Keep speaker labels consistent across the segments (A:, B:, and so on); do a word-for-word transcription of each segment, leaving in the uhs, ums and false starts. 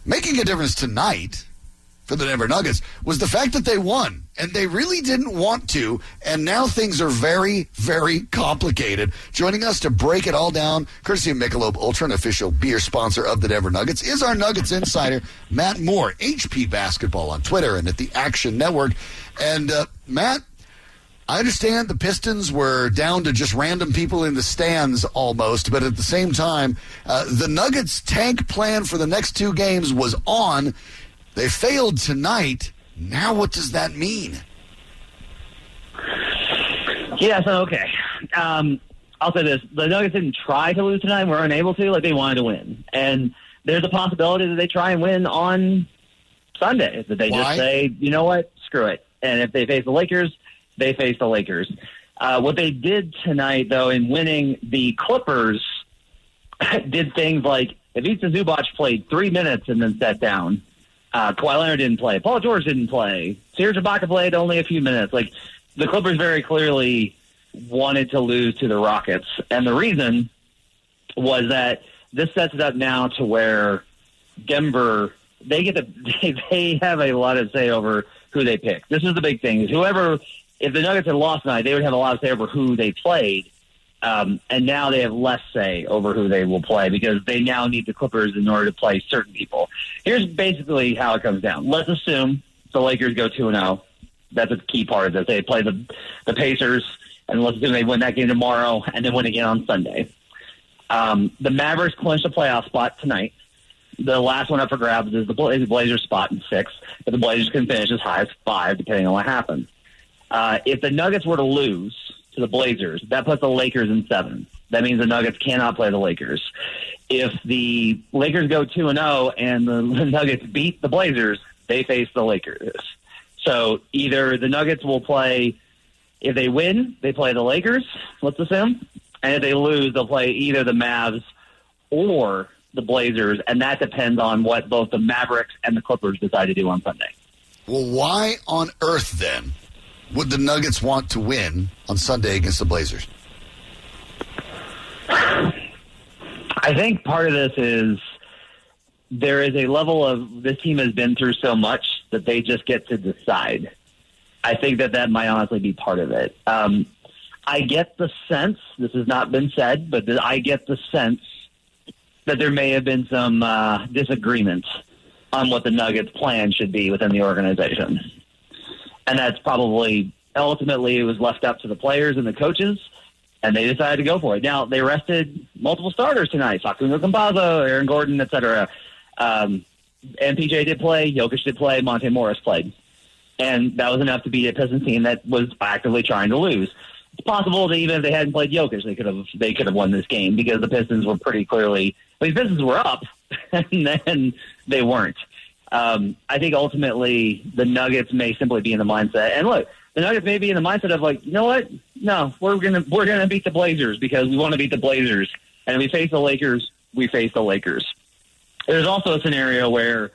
A: making a difference tonight for the Denver Nuggets was the fact that they won, and they really didn't want to, and now things are very, very complicated. Joining us to break it all down, courtesy of Michelob Ultra, an official beer sponsor of the Denver Nuggets, is our Nuggets insider, Matt Moore, H P Basketball on Twitter and at the Action Network. And, uh, Matt, I understand the Pistons were down to just random people in the stands almost, but at the same time, uh, the Nuggets' tank plan for the next two games was on. They failed tonight. Now what does that mean?
B: Yeah, so, okay. Um, I'll say this. The Nuggets didn't try to lose tonight. Were unable to. Like, they wanted to win. And there's a possibility that they try and win on Sunday. That they
A: Why?
B: just say, you know what, screw it. And if they face the Lakers, they face the Lakers. Uh, what they did tonight, though, in winning, the Clippers did things like Ivica Zubac played three minutes and then sat down. Uh, Kawhi Leonard didn't play. Paul George didn't play. Serge Ibaka played only a few minutes. Like, the Clippers very clearly wanted to lose to the Rockets. And the reason was that this sets it up now to where Denver, they get to, they, they have a lot of say over who they pick. This is the big thing. Is whoever, if the Nuggets had lost tonight, they would have a lot of say over who they played. Um, and now they have less say over who they will play because they now need the Clippers in order to play certain people. Here's basically how it comes down. Let's assume the Lakers go two and oh. That's a key part of this. They play the the Pacers, and let's assume they win that game tomorrow and then win again on Sunday. Um, the Mavericks clinch the playoff spot tonight. The last one up for grabs is the Blazers spot in six, but the Blazers can finish as high as five, depending on what happens. Uh, if the Nuggets were to lose to the Blazers, that puts the Lakers in seven. That means the Nuggets cannot play the Lakers. If the Lakers go two and oh and the Nuggets beat the Blazers, they face the Lakers. So either the Nuggets will play, if they win, they play the Lakers, let's assume, and if they lose, they'll play either the Mavs or the Blazers, and that depends on what both the Mavericks and the Clippers decide to do on Sunday.
A: Well, why on earth, then, would the Nuggets want to win on Sunday against the Blazers?
B: I think part of this is there is a level of this team has been through so much that they just get to decide. I think that that might honestly be part of it. Um, I get the sense, this has not been said, but I get the sense that there may have been some uh, disagreement on what the Nuggets' plan should be within the organization. And that's probably, ultimately, it was left up to the players and the coaches, and they decided to go for it. Now, they rested multiple starters tonight, Facundo Campazzo, Aaron Gordon, et cetera. Um, and P J did play, Jokic did play, Monte Morris played. And that was enough to beat a Pistons team that was actively trying to lose. It's possible that even if they hadn't played Jokic, they could have they could have won this game because the Pistons were pretty clearly – I mean, the Pistons were up, and then they weren't. Um, I think ultimately the Nuggets may simply be in the mindset. And look, the Nuggets may be in the mindset of like, you know what? No, we're gonna we're gonna beat the Blazers because we want to beat the Blazers. And if we face the Lakers, we face the Lakers. There's also a scenario where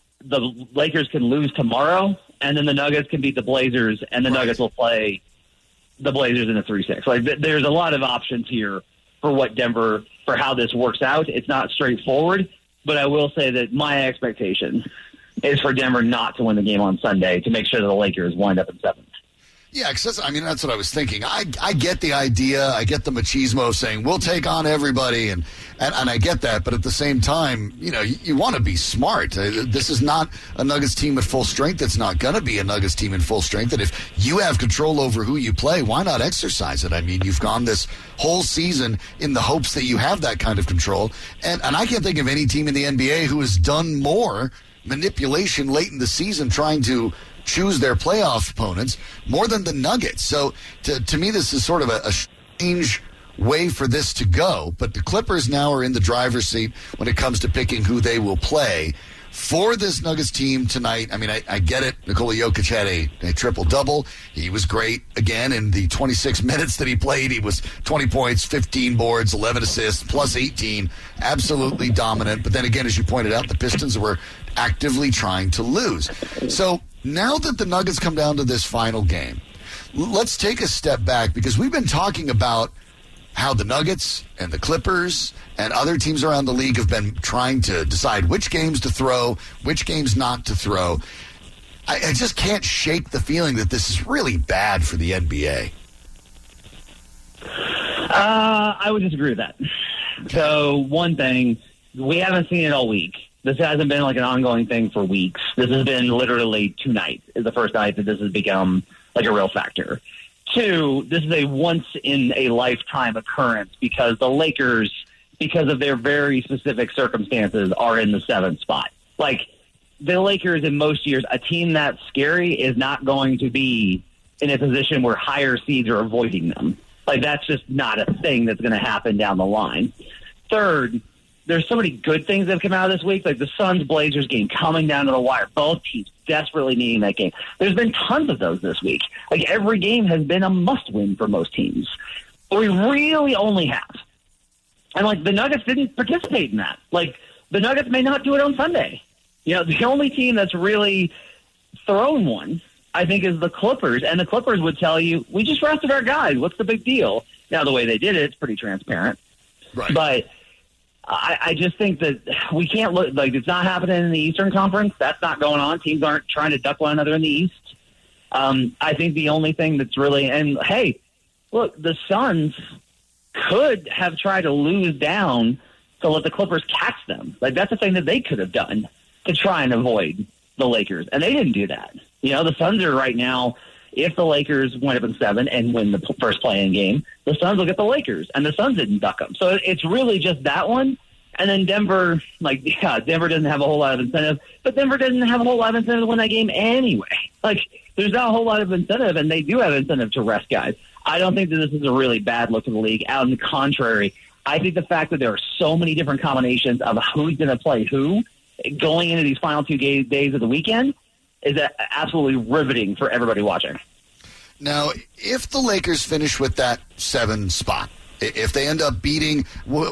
B: the Lakers can lose tomorrow, and then the Nuggets can beat the Blazers, and the
A: Right.
B: Nuggets will play the Blazers in a three six. Like th- there's a lot of options here for what Denver for how this works out. It's not straightforward. But I will say that my expectation is for Denver not to win the game on Sunday to make sure that the Lakers wind up in seventh.
A: Yeah, because I mean, that's what I was thinking. I I get the idea. I get the machismo of saying, we'll take on everybody, and, and, and I get that. But at the same time, you know, you, you want to be smart. Uh, This is not a Nuggets team at full strength. It's not going to be a Nuggets team in full strength. And if you have control over who you play, why not exercise it? I mean, you've gone this whole season in the hopes that you have that kind of control. And, and I can't think of any team in the N B A who has done more manipulation late in the season trying to choose their playoff opponents more than the Nuggets. So to, to me, this is sort of a, a strange way for this to go. But the Clippers now are in the driver's seat when it comes to picking who they will play. For this Nuggets team tonight, I mean, I, I get it. Nikola Jokic had a, a triple-double. He was great. Again, in the twenty-six minutes that he played, he was twenty points, fifteen boards, eleven assists, plus eighteen. Absolutely dominant. But then again, as you pointed out, the Pistons were actively trying to lose. So now that the Nuggets come down to this final game, let's take a step back because we've been talking about how the Nuggets and the Clippers and other teams around the league have been trying to decide which games to throw, which games not to throw. I, I just can't shake the feeling that this is really bad for the N B A.
B: Uh, I would disagree with that. So one thing, we haven't seen it all week. This hasn't been like an ongoing thing for weeks. This has been literally two nights is the first night that this has become like a real factor. Two, this is a once-in-a-lifetime occurrence because the Lakers, because of their very specific circumstances, are in the seventh spot. Like, the Lakers in most years, a team that scary is not going to be in a position where higher seeds are avoiding them. Like, that's just not a thing that's going to happen down the line. Third, there's so many good things that have come out of this week, like the Suns-Blazers game coming down to the wire. Both teams desperately needing that game. There's been tons of those this week. Like, every game has been a must-win for most teams. But we really only have. And, like, the Nuggets didn't participate in that. Like, the Nuggets may not do it on Sunday. You know, the only team that's really thrown one, I think, is the Clippers. And the Clippers would tell you, we just rested our guys. What's the big deal? Now, the way they did it, it's pretty transparent.
A: Right.
B: But I, I just think that we can't look like it's not happening in the Eastern Conference. That's not going on. Teams aren't trying to duck one another in the East. Um, I think the only thing that's really, and hey, look, the Suns could have tried to lose down to let the Clippers catch them. Like, that's the thing that they could have done to try and avoid the Lakers. And they didn't do that. You know, the Suns are right now, if the Lakers went up in seven and win the first play-in game, the Suns will get the Lakers, and the Suns didn't duck them. So it's really just that one. And then Denver, like, yeah, Denver doesn't have a whole lot of incentive, but Denver doesn't have a whole lot of incentive to win that game anyway. Like, there's not a whole lot of incentive, and they do have incentive to rest guys. I don't think that this is a really bad look for the league. On the contrary, I think the fact that there are so many different combinations of who's going to play who going into these final two days of the weekend is absolutely riveting for everybody watching.
A: Now, if the Lakers finish with that seven spot, if they end up beating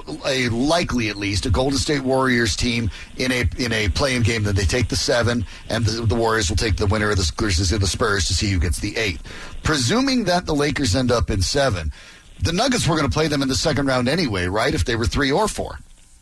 A: a likely, at least, a Golden State Warriors team in a in a play-in game, then they take the seven, and the, the Warriors will take the winner of the, the Spurs to see who gets the eight. Presuming that the Lakers end up in seven, the Nuggets were going to play them in the second round anyway, right? If they were three or four.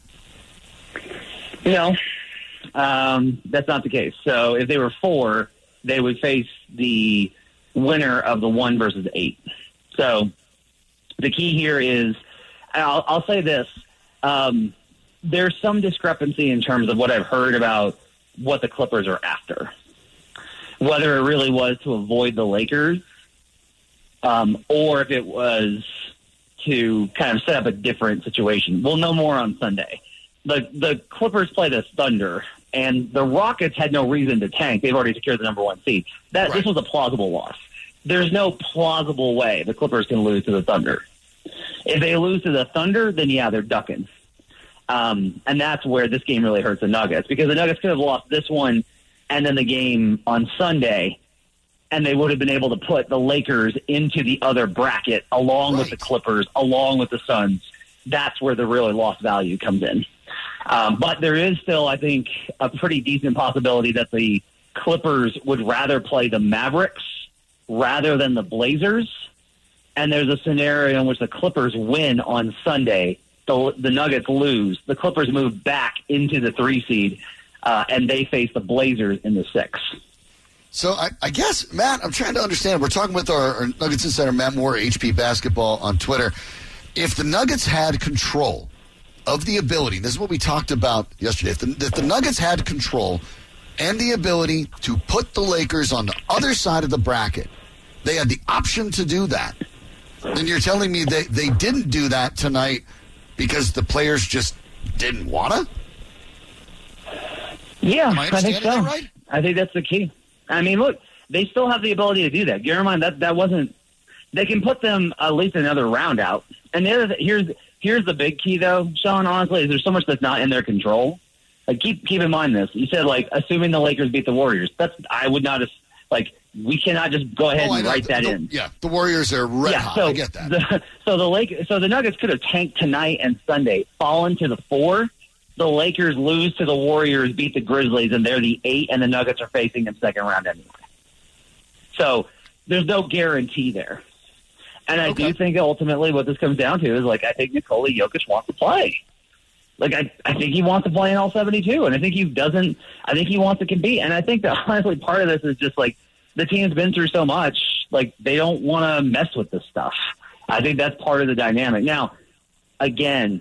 B: No, um, that's not the case. So if they were four, they would face the winner of the one versus eight. So the key here is, I'll, I'll say this, um, there's some discrepancy in terms of what I've heard about what the Clippers are after. Whether it really was to avoid the Lakers, um, or if it was to kind of set up a different situation. We'll know more on Sunday. The the Clippers play the Thunder, and the Rockets had no reason to tank. They've already secured the number one seed. That right. This was a plausible loss. There's no plausible way the Clippers can lose to the Thunder. If they lose to the Thunder, then yeah, they're ducking. Um, and that's where this game really hurts the Nuggets, because the Nuggets could have lost this one and then the game on Sunday, and they would have been able to put the Lakers into the other bracket along right. with the Clippers, along with the Suns. That's where the really lost value comes in. Um, but there is still, I think, a pretty decent possibility that the Clippers would rather play the Mavericks rather than the Blazers. And there's a scenario in which the Clippers win on Sunday, the, the Nuggets lose, the Clippers move back into the three seed, uh, and they face the Blazers in the six.
A: So I, I guess, Matt, I'm trying to understand. We're talking with our, our Nuggets Insider, Matt Moore, H P Basketball on Twitter. If the Nuggets had control of the ability, this is what we talked about yesterday, if the, if the Nuggets had control and the ability to put the Lakers on the other side of the bracket, they had the option to do that, then you're telling me they, they didn't do that tonight because the players just didn't want to?
B: Yeah, I, I think so.
A: That right?
B: I think that's the key. I mean, look, they still have the ability to do that. Bear in mind that that wasn't. They can put them at least another round out. And the other th- here's here's the big key, though, Sean. Honestly, is there's so much that's not in their control. Like keep keep in mind this. You said like assuming the Lakers beat the Warriors. That's I would not have like we cannot just go ahead
A: oh,
B: and write
A: the,
B: that
A: the,
B: in.
A: Yeah, the Warriors are red
B: yeah,
A: hot.
B: So
A: I get that.
B: The, so the Lake so the Nuggets could have tanked tonight and Sunday, fallen to the four. The Lakers lose to the Warriors, beat the Grizzlies, and they're the eight, and the Nuggets are facing them second round anyway. So there's no guarantee there. And I
A: Okay.
B: do think ultimately what this comes down to is, like, I think Nikola Jokic wants to play. Like, I, I think he wants to play in all seventy-two, and I think he doesn't – I think he wants to compete. And I think that, honestly, part of this is just, like, the team's been through so much, like, they don't want to mess with this stuff. I think that's part of the dynamic. Now, again,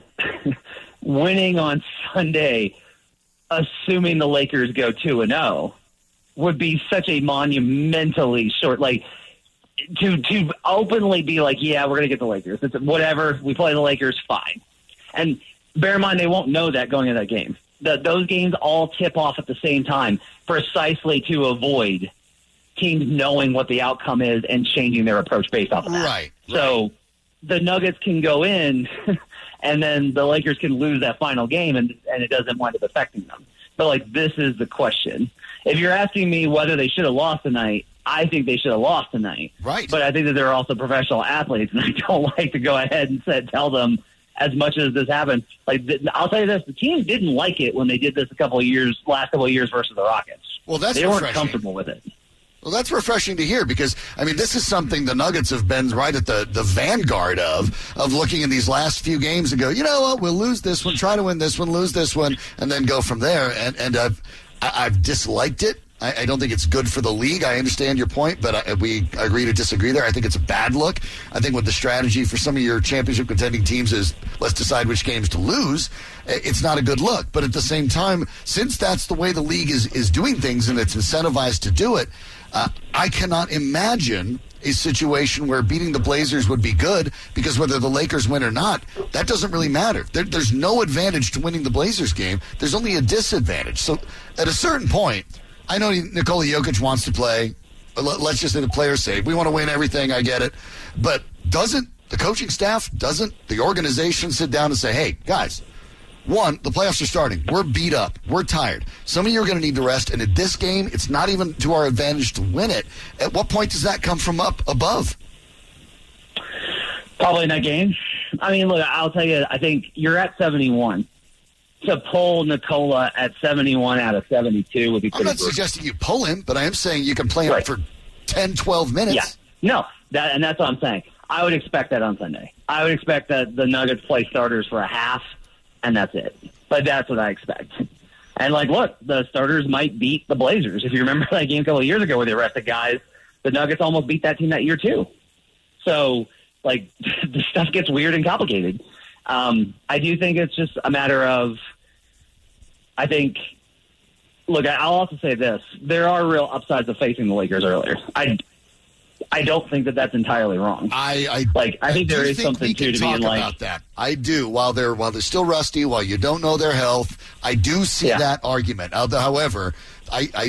B: winning on Sunday, assuming the Lakers go two and oh, would be such a monumentally short – like, to to openly be like, yeah, we're going to get the Lakers. It's whatever. We play the Lakers, fine. And bear in mind, they won't know that going into that game. The, those games all tip off at the same time precisely to avoid teams knowing what the outcome is and changing their approach based off of that.
A: Right.
B: So
A: right.
B: the Nuggets can go in and then the Lakers can lose that final game and, and it doesn't wind up affecting them. But, like, this is the question. If you're asking me whether they should have lost tonight, I think they should have lost tonight.
A: Right.
B: But I think that they're also professional athletes, and I don't like to go ahead and say, tell them as much as this happened. Like, th- I'll tell you this, the teams didn't like it when they did this a couple of years, last couple of years versus the Rockets.
A: Well, that's
B: They weren't
A: refreshing.
B: comfortable with it.
A: Well, that's refreshing to hear because, I mean, this is something the Nuggets have been right at the, the vanguard of, of looking in these last few games and go, you know what, we'll lose this one, try to win this one, lose this one, and then go from there. And, and I've, I- I've disliked it. I, I don't think it's good for the league. I understand your point, but I, we agree to disagree there. I think it's a bad look. I think what the strategy for some of your championship contending teams is let's decide which games to lose. It's not a good look. But at the same time, since that's the way the league is, is doing things and it's incentivized to do it, uh, I cannot imagine a situation where beating the Blazers would be good because whether the Lakers win or not, that doesn't really matter. There, there's no advantage to winning the Blazers game. There's only a disadvantage. So at a certain point, I know Nikola Jokic wants to play. Let's just say the players say, we want to win everything, I get it. But doesn't the coaching staff, doesn't the organization sit down and say, hey, guys, one, the playoffs are starting. We're beat up. We're tired. Some of you are going to need to rest. And at this game, it's not even to our advantage to win it. At what point does that come from up above?
B: Probably in that game. I mean, look, I'll tell you, I think you're at seventy-one. To pull Nikola at seventy-one out of seventy-two would be
A: I'm
B: pretty
A: not
B: brutal.
A: suggesting you pull him, but I am saying you can play him
B: Right.
A: for ten, twelve minutes.
B: Yeah. No, that and that's what I'm saying. I would expect that on Sunday. I would expect that the Nuggets play starters for a half, and that's it. But that's what I expect. And, like, look, the starters might beat the Blazers. If you remember that game a couple of years ago where they rested guys, the Nuggets almost beat that team that year too. So, like, the stuff gets weird and complicated. Um, I do think it's just a matter of, I think, look, I'll also say this. There are real upsides of facing the Lakers earlier. I, I don't think that that's entirely wrong.
A: I, I
B: Like, I think
A: do
B: there is
A: think
B: something
A: we
B: too
A: can
B: to
A: talk
B: being like,
A: about that. I do. While they're while they're still rusty, while you don't know their health, I do see
B: Yeah.
A: that argument. Although, however, I, I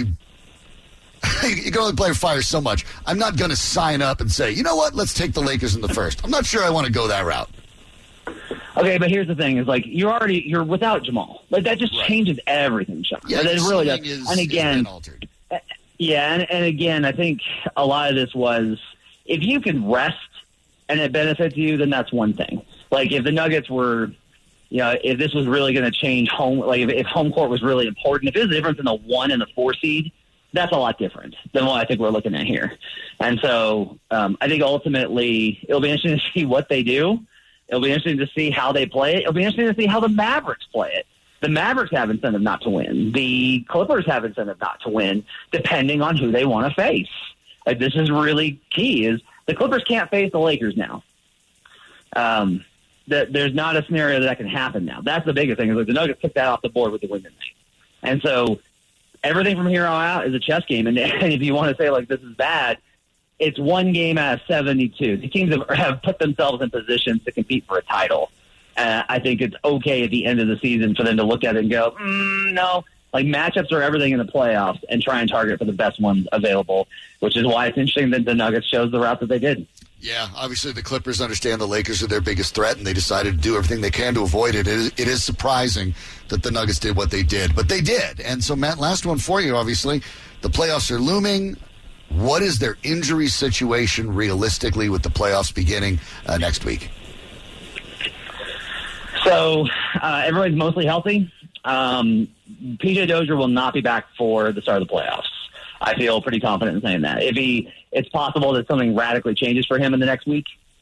A: you can only play with fire so much. I'm not going to sign up and say, you know what, let's take the Lakers in the first. I'm not sure I want to go that route.
B: okay, but here's the thing: is like you're already you're without Jamal. Like that just
A: Right.
B: changes everything, Sean.
A: Yeah,
B: Like, it
A: your
B: really does.
A: ceiling is,
B: and
A: has
B: again,
A: been altered.
B: yeah, and, and again, I think a lot of this was if you can rest and it benefits you, then that's one thing. Like if the Nuggets were, you know, if this was really going to change home, like if, if home court was really important, if there's a difference in the one and the four seed, that's a lot different than what I think we're looking at here. And so um, I think ultimately it'll be interesting to see what they do. It'll be interesting to see how they play it. It'll be interesting to see how the Mavericks play it. The Mavericks have incentive not to win. The Clippers have incentive not to win, depending on who they want to face. Like, this is really key. Is the Clippers can't face the Lakers now. Um, that there's not a scenario that, that can happen now. That's the biggest thing. Is like the Nuggets took that off the board with the win tonight, and so everything from here on out is a chess game. And, and if you want to say like this is bad, it's one game out of seventy-two. The teams have, have put themselves in positions to compete for a title. Uh, I think it's okay at the end of the season for them to look at it and go, mm, no. Like, matchups are everything in the playoffs and try and target for the best ones available, which is why it's interesting that the Nuggets chose the route that they did.
A: Yeah, obviously the Clippers understand the Lakers are their biggest threat, and they decided to do everything they can to avoid it. It is, it is surprising that the Nuggets did what they did, but they did. And so, Matt, last one for you, obviously. The playoffs are looming. What is their injury situation realistically with the playoffs beginning uh, next week?
B: So uh, everybody's mostly healthy. Um, P J Dozier will not be back for the start of the playoffs. I feel pretty confident in saying that. If he, it's possible that something radically changes for him in the next week.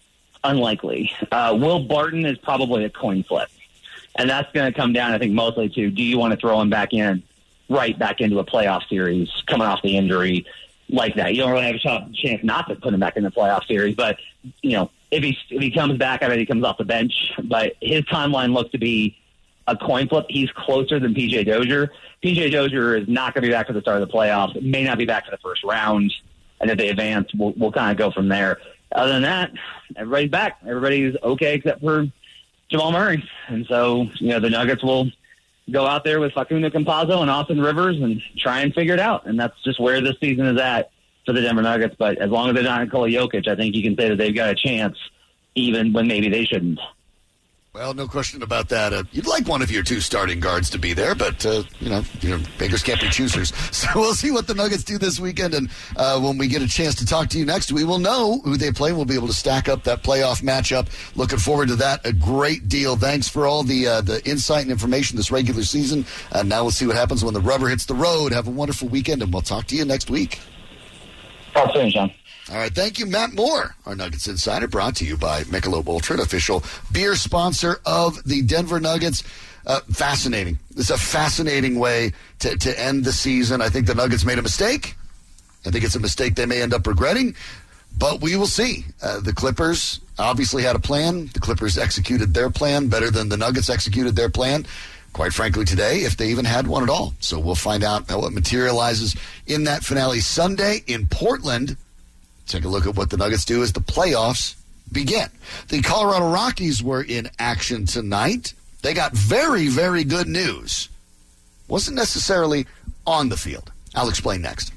B: unlikely. Uh, Will Barton is probably a coin flip. And that's going to come down, I think, mostly to, do you want to throw him back in, right back into a playoff series, coming off the injury like that? You don't really have a chance not to put him back in the playoff series. But, you know, if he, if he comes back, I bet he comes off the bench. But his timeline looks to be a coin flip. He's closer than P J Dozier. P J Dozier is not going to be back for the start of the playoffs. May not be back for the first round. And if they advance, we'll, we'll kind of go from there. Other than that, everybody's back. Everybody's okay except for Jamal Murray. And so, you know, the Nuggets will go out there with Facundo Campazzo and Austin Rivers and try and figure it out. And that's just where this season is at for the Denver Nuggets. But as long as they're not Nikola Jokic, I think you can say that they've got a chance, even when maybe they shouldn't.
A: Well, no question about that. Uh, you'd like one of your two starting guards to be there, but, uh, you know, you know, beggars can't be choosers. So we'll see what the Nuggets do this weekend, and uh, when we get a chance to talk to you next, we will know who they play. We'll be able to stack up that playoff matchup. Looking forward to that a great deal. Thanks for all the uh, the insight and information this regular season. And now we'll see what happens when the rubber hits the road. Have a wonderful weekend, and we'll talk to you next week.
B: Talk soon, Sean.
A: All right, thank you, Matt Moore, our Nuggets Insider, brought to you by Michelob Ultra, official beer sponsor of the Denver Nuggets. Uh, fascinating. It's a fascinating way to, to end the season. I think the Nuggets made a mistake. I think it's a mistake they may end up regretting, but we will see. Uh, the Clippers obviously had a plan. The Clippers executed their plan better than the Nuggets executed their plan, quite frankly, today, if they even had one at all. So we'll find out how it materializes in that finale Sunday in Portland. Take a look at what the Nuggets do as the playoffs begin. The Colorado Rockies were in action tonight. They got very, very good news. Wasn't necessarily on the field. I'll explain next.